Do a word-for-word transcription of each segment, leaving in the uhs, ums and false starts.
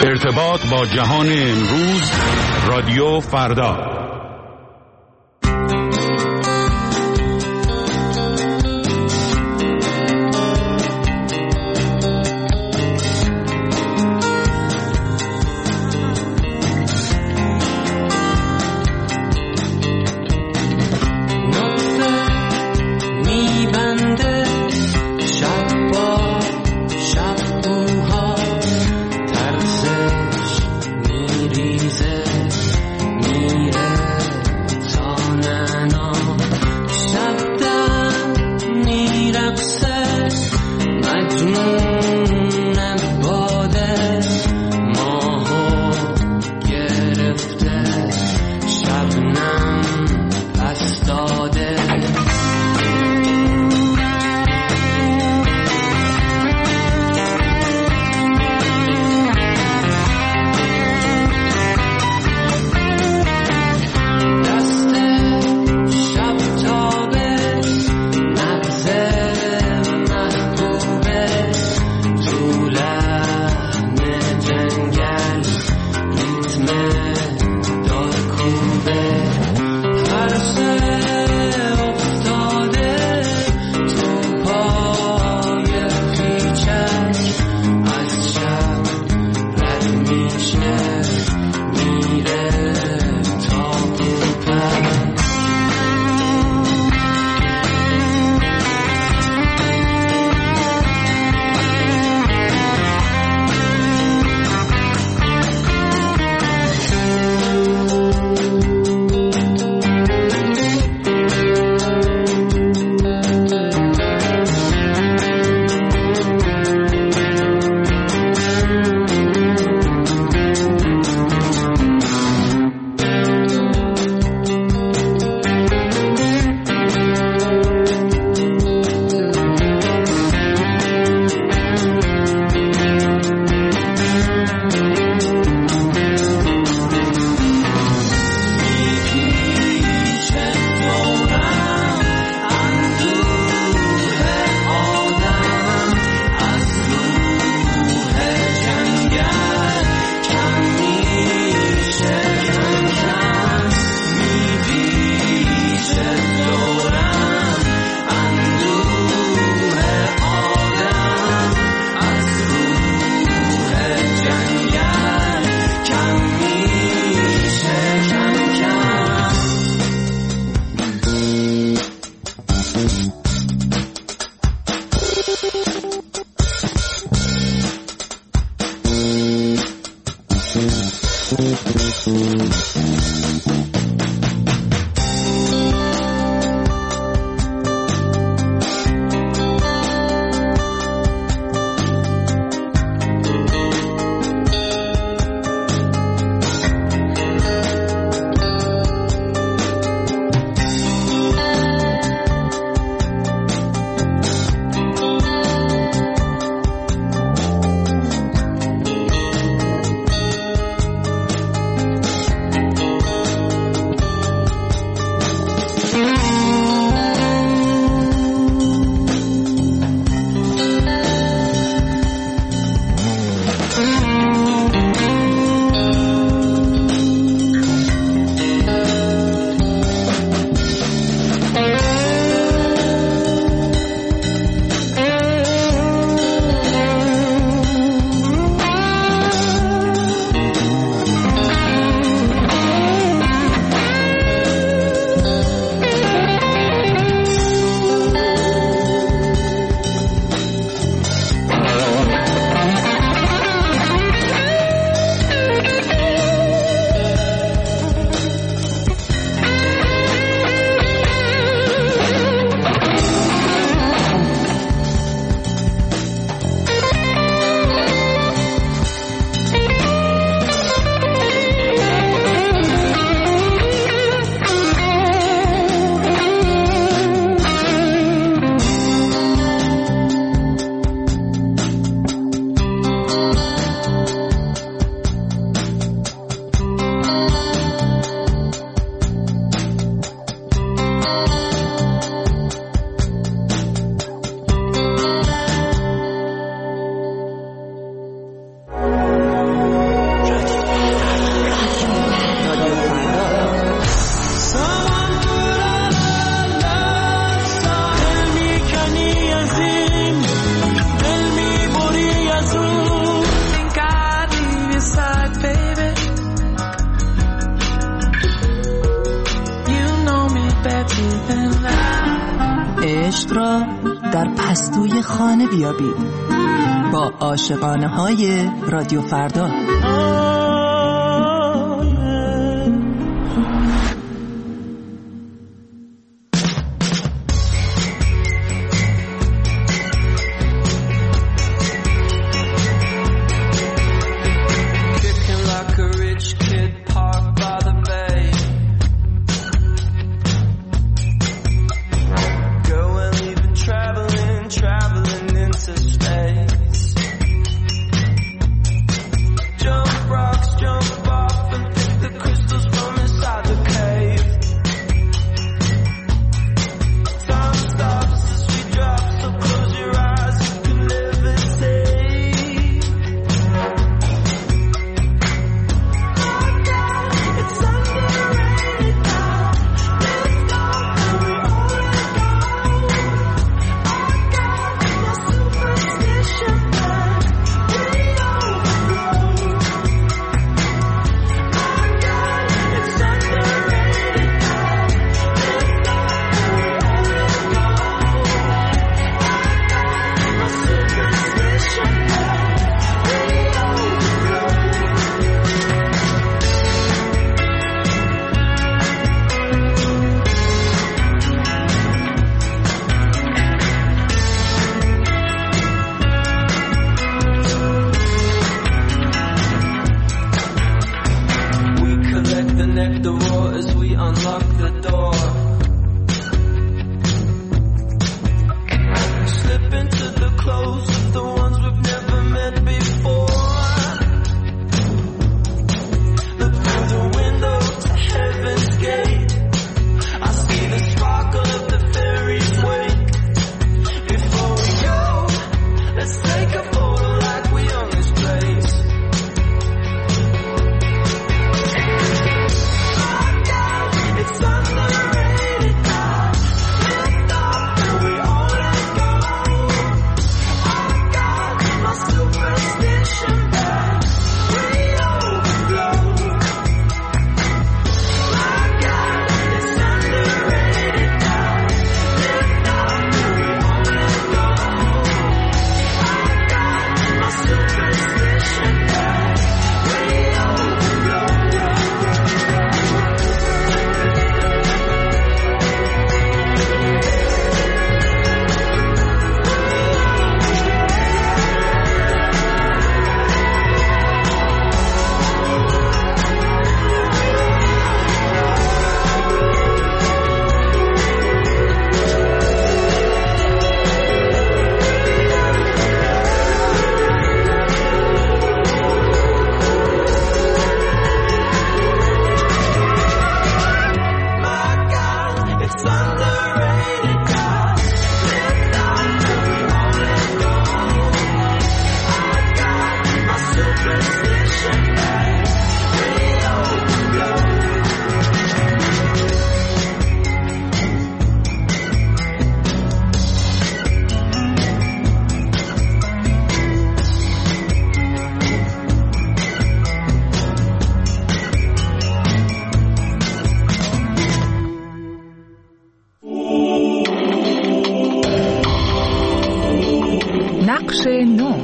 ارتباط با جهان امروز، رادیو فردا. میره عشق را در پستوی خانه بیابید با عاشقانه های رادیو فردا. نقش نو.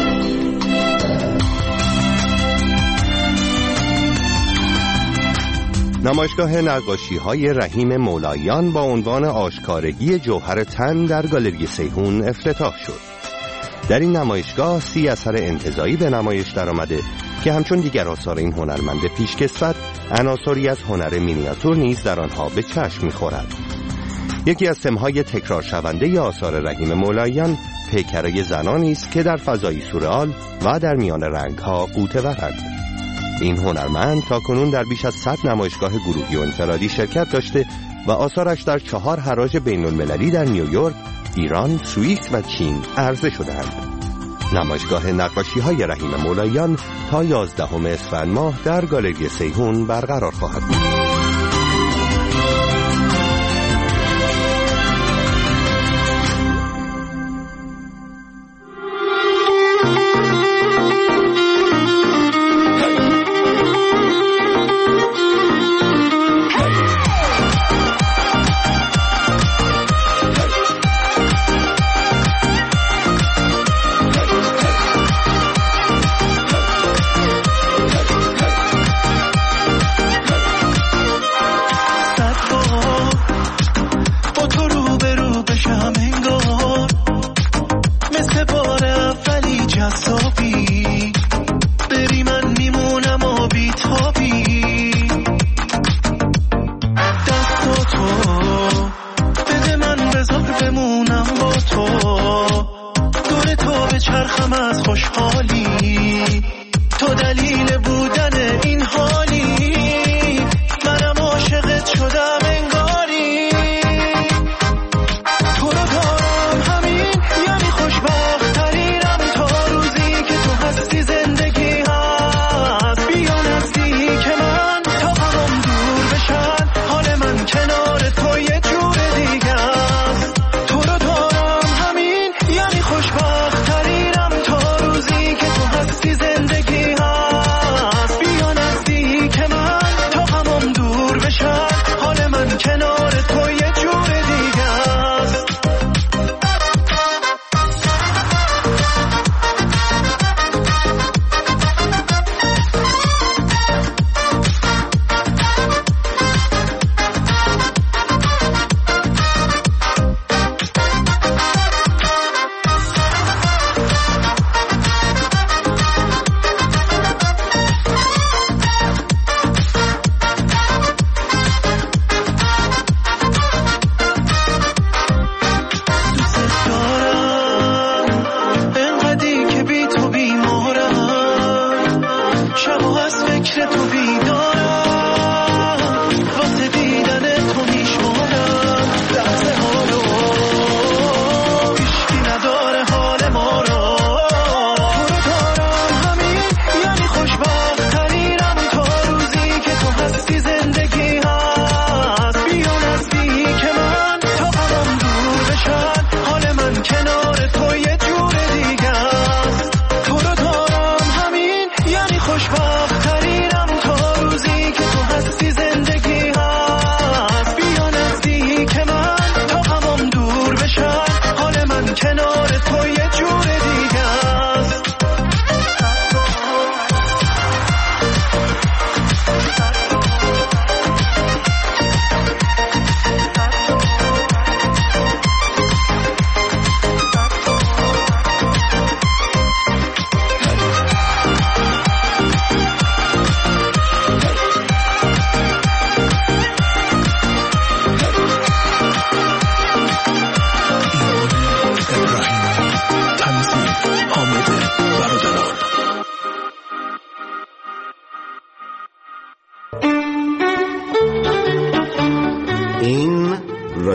نمایشگاه نقاشی‌های رحیم مولایان با عنوان آشکارگی جوهر تن در گالری سیحون افتتاح شد. در این نمایشگاه سی اثر انتزاعی به نمایش درآمده که همچون دیگر آثار این هنرمند پیشکسوت عناصری از هنر مینیاتور نیز در آنها به چشم می‌خورد. یکی از تم‌های تکرار شونده آثار رحیم مولایان پیکره زنانی است که در فضای سورئال و در میان رنگ‌ها غوطه‌ورند. این هنرمند تاکنون در بیش از صد نمایشگاه گروهی و انفرادی شرکت داشته و آثارش در چهار حراج بین‌المللی در نیویورک، ایران، سوئیس و چین عرضه شده‌اند. نمایشگاه نقاشی‌های رحیم مولایان تا یازدهم اسفند ماه در گالری سیحون برقرار خواهد بود.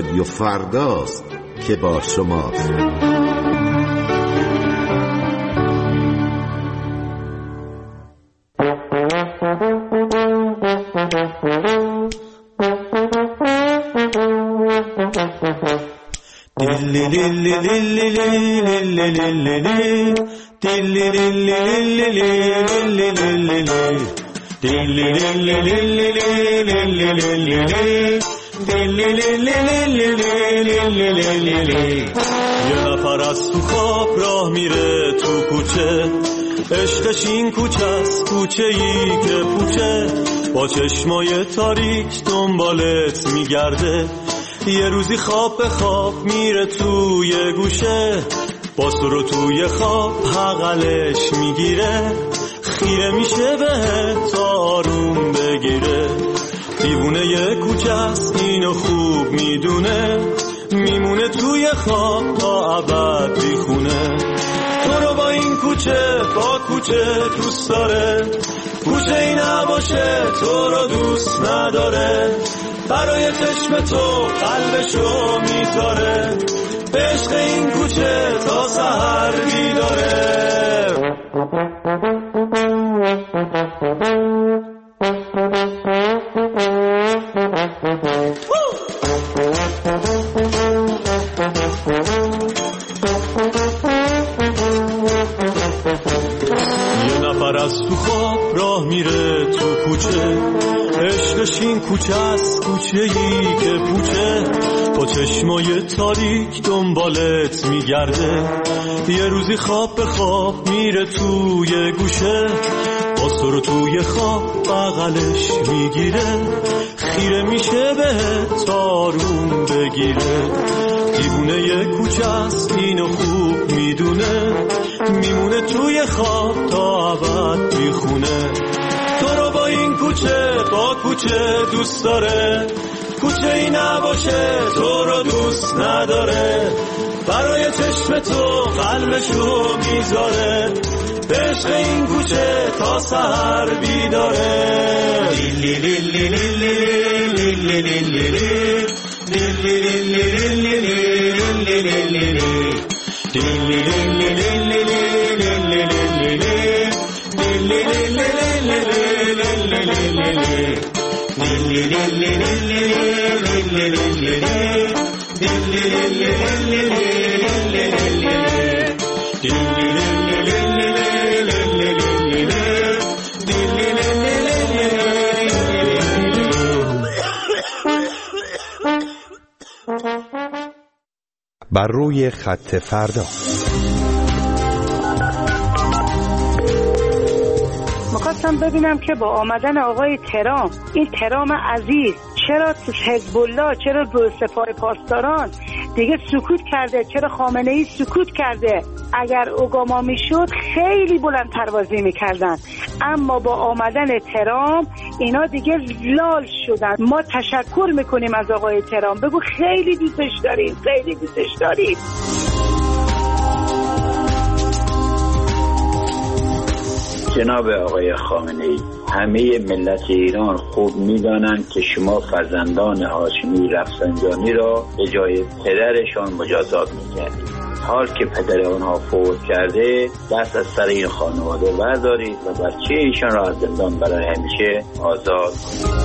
رادیو فرداست که با شماست. یه نفر از تو خواب راه میره تو کوچه، عشقش این کوچه است، کوچه ای که پوچه، با چشمای تاریک دنبالت میگرده. یه روزی خواب به خواب میره توی گوشه، با سرو توی خواب حقلش میگیره، خیره میشه بهت تا آروم بگیره. دیوونه یه کوچه است اینو خوب میدونه، میمونه توی خواب تا ابد بیخونه. تو رو با این کوچه با کوچه دوست داره، کوچه ای نباشه تو رو دوست نداره. برای چشم تو قلبشو میذاره، به عشق این کوچه تا سحر بیداره. یه نفر از تو خواب راه میره تو کوچه، عشقش این کوچه است، کوچه ای که پوچه، با چشمای تاریک دنبالت میگرده. یه روزی خواب به خواب میره توی گوشه، با سرو توی خواب بغلش میگیره، خیره میشه بهت تا آروم بگیره. دیوونه یه کوچه است اینو خوب میدونه، میمونه توی خواب تا ابد میخونه. تو رو با این کوچه با کوچه دوست داره، کوچه ای نباشه تو رو دوست نداره. برای چشم تو قلبشو میذاره، به عشق این کوچه تا سحر بیداره. لیلی لیلی لیلی لیلی لیلی لیلی بر روی خط فردا. میخواستم ببینم که با آمدن آقای ترامپ، این ترامپ عزیز، چرا حزب الله، چرا سپاه پاسداران دیگه سکوت کرده؟ چرا خامنه ای سکوت کرده؟ اگر اوباما میشد خیلی بلند پروازی میکردن، اما با آمدن ترامپ اینا دیگه لال شدن. ما تشکر میکنیم از آقای ترامپ، بگو خیلی دوستش داریم، خیلی دوستش داریم. جناب آقای خامنه‌ای، همه ملت ایران خوب می‌دانند که شما فرزندان هاشمی رفسنجانی را به جای پدرشان مجازات می‌کردید. حال که پدر آنها فوت کرده، دست از سر این خانواده بردارید و بچه ایشان را از زندان برای همیشه آزاد کنید.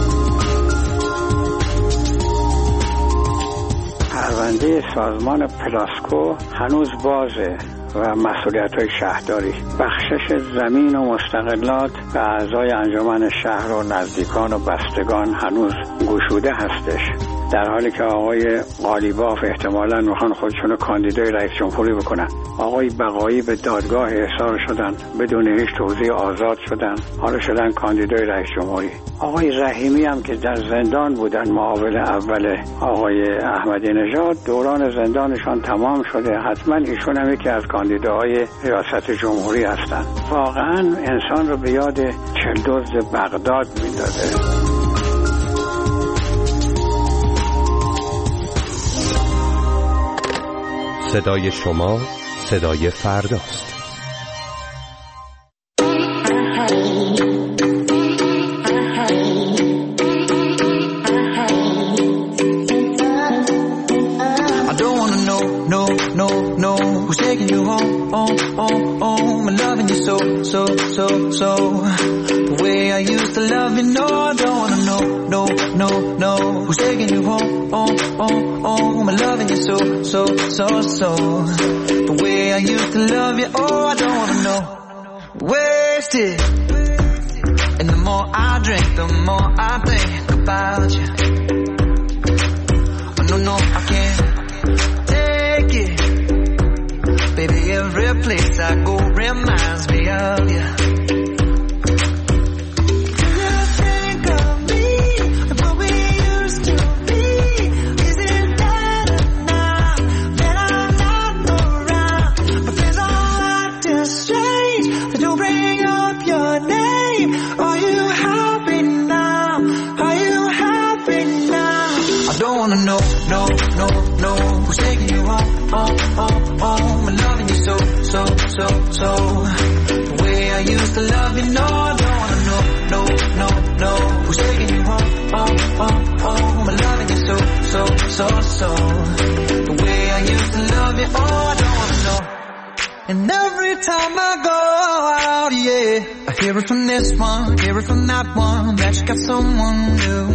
پرونده سازمان پلاسکو هنوز بازه و مسئولیت‌های شهرداری، بخشش زمین و مستقلات به اعضای انجمن شهر و نزدیکان و بستگان هنوز گشوده هستش، در حالی که آقای قالیباف احتمالاً میخوان خودشونو کاندیدای رئیس جمهوری بکنن. آقای بقایی به دادگاه احضار شدن، بدون هیچ توضیح آزاد شدن، حالا شدن کاندیدای رئیس جمهوری. آقای رحیمی هم که در زندان بودن، معاون اول آقای احمدی نژاد، دوران زندانشان تمام شده، حتما ایشون هم یکی از کاندیداهای ریاست جمهوری هستن. واقعا انسان رو به یاد چلدزد بغداد میندازه. صدای شما صدای فرداست. oh, oh, oh, I'm loving you so, so, so, so. The way I used to love you, no, I don't wanna know, no, no, no. Who's taking you home, oh, oh, oh, I'm loving you so, so, so, so. The way I used to love you, oh, I don't wanna know. Wasted. And the more I drink, the more I think about you. Oh, no, no, I can't take it. Baby, every place I go reminds me of you. So, so, the way I used to love you, no, I don't wanna know, no, no, no. Who's taking you home, oh, oh, oh, I'm loving you so, so, so, so. The way I used to love you, oh, I don't wanna know. And every time I go out, yeah, I hear it from this one, hear it from that one, that you got someone new,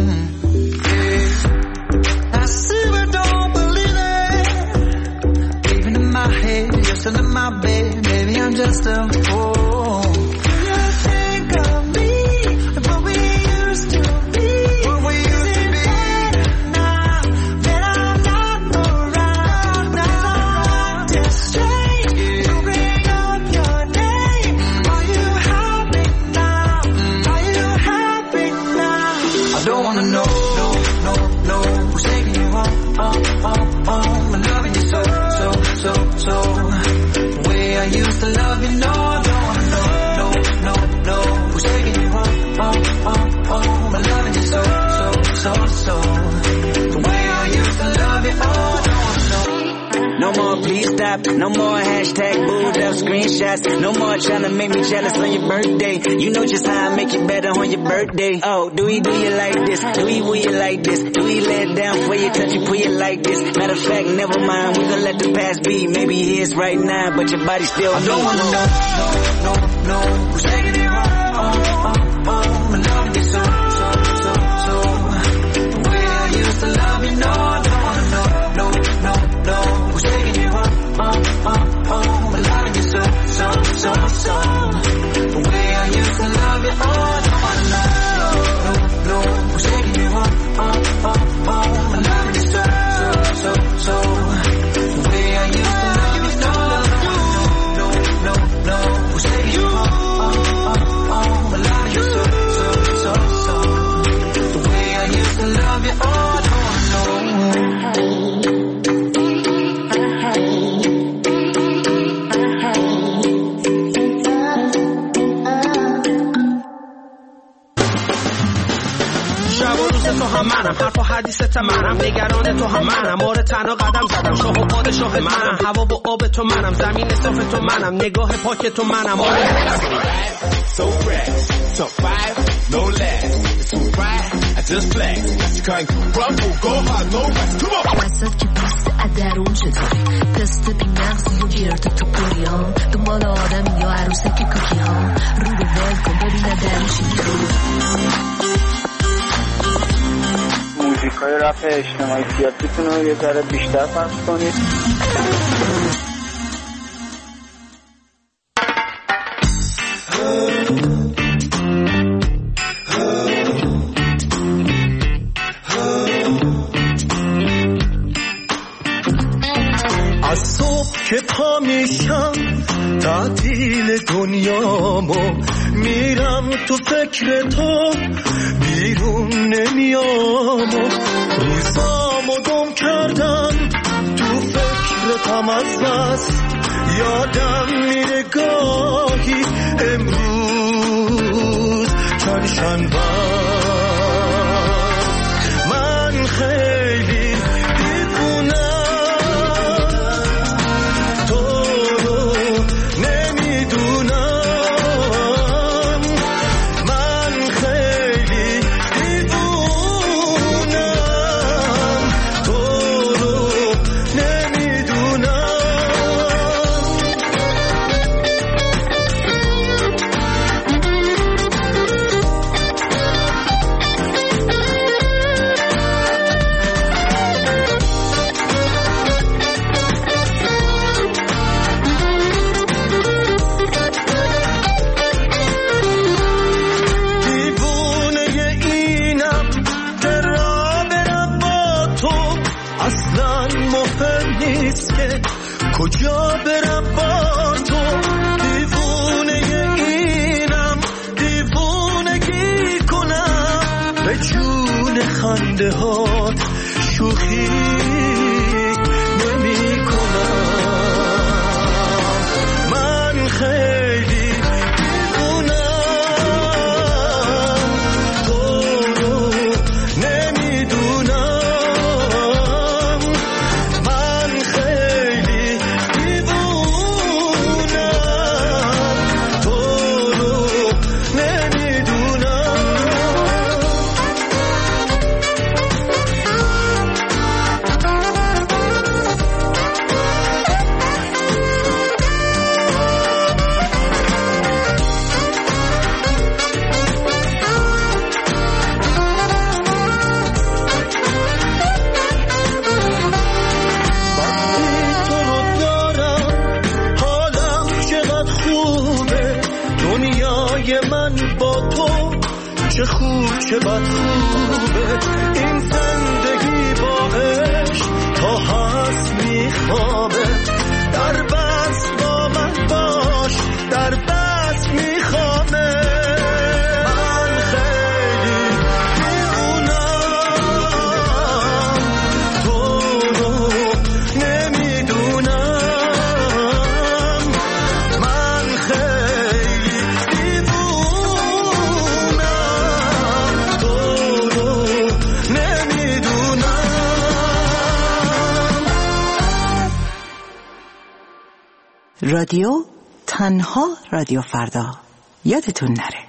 yeah. I still don't believe it, even in my head, you're still in my bed. Baby, I'm just a fool. You think of me, what we used to be. What we used to be. Now that I'm not around, now I'm just strange to bring up your name. Are you happy now? Are you happy now? I don't wanna know, no, no, no. Who's taking you home? Oh, oh, oh. I'm loving you so, so, so, so. I used to love you, no, I don't wanna know, no, no, no. Who's taking you home, oh, oh, oh. I'm loving you so, so, so, so. The way I used to love you, oh, I don't wanna know. No more please stop, no more hashtag booed up screenshots. No more trying to make me jealous on your birthday. You know just how I make you better on your birthday. Oh, do we do you like this? Do we will you like this? Do we let it down for you, touch you, pull you like this? Matter of fact, never mind, we gon' let the past be. Maybe here's right now, but your body still I don't wanna know, no, no, no. Who's taking you home, oh, oh, oh. I'm loving you so, so, so, so. The way I used to love you, no, I don't wanna know, no, no, no. Who's taking you home, oh, oh, oh. I'm loving you so, so, so, so. The way I used to love you, oh, I don't wanna know, no, no, no. Who's taking you home, oh, oh, oh. I'm loving you so, so, so, so. The way I used to love you, no, no, no, no. Who's taking you home, oh, oh, oh. I'm loving you so, so, so, so. The way I used to love you, oh, I don't wanna know. تو هم منم حرف و حدیثت منم نگران تو هم منم مورد تنها قدم زدم شاه و پادشاه منم هوا و آب تو منم زمین صاف تو منم نگاه پاک تو منم So fresh, top five, no less. It's too bright, I just flex. You can't rumble, go hard, no rest. Come on. وسط که بیست درون چطوری تست بی مغزی و گیرت تو کوری ها دنبال آدم یا عروسک کوکی ها رو به وال کن ببینه درشی موزیکای رپ اجتماعی سیاسیتون رو یه ذره بیشتر پخش کنید. از صبح که پا میشم تعطیل دنیامو میرم تو فکر تو بیرون نمیام روزامو گم کردم تو فکرتم از بس یادم میره گاهی امروز چند شنبه من خیلی خنده هات شوخی نمی کنم. من خیلی دیوونم تو رو نمیدونم. من خیلی دیوونم تو رو نمیدونم. چه خوب چه بد خوبه این زندگی با عشق تا هست میخوابه. در بس با من باش در بس میخوابه. من خیلی دیوونم تو رو نمیدونم. من خیلی رادیو تنها رادیو فردا. یادتون نره.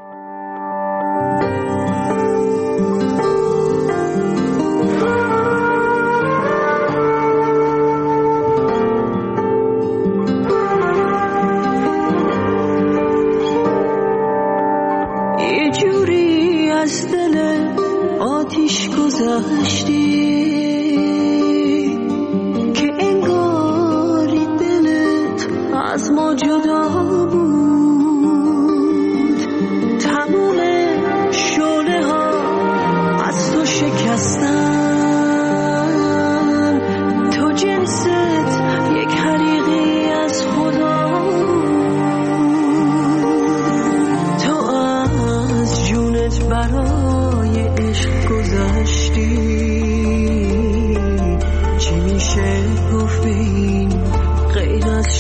یه جوری از دل آتیش گذشتی از ما جدا بود. تموم شعله ها از تو شکستن. تو جنست یک حریقی از خدا بود. تو از جونت برای عشق گذشتی. چی میشه گفت این غیر از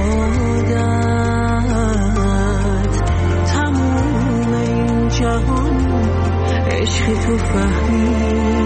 شهادت؟ تموم این جهان عشق تو فهمید.